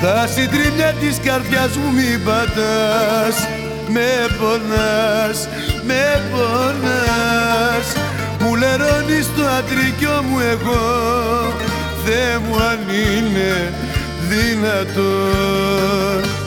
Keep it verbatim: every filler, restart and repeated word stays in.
Στα συντρίμμια της καρδιάς μου μη πατάς. Με πονάς, με πονάς. Μου λερώνεις το αντρικιό μου εγώ. Θεέ μου αν είναι δυνατόν.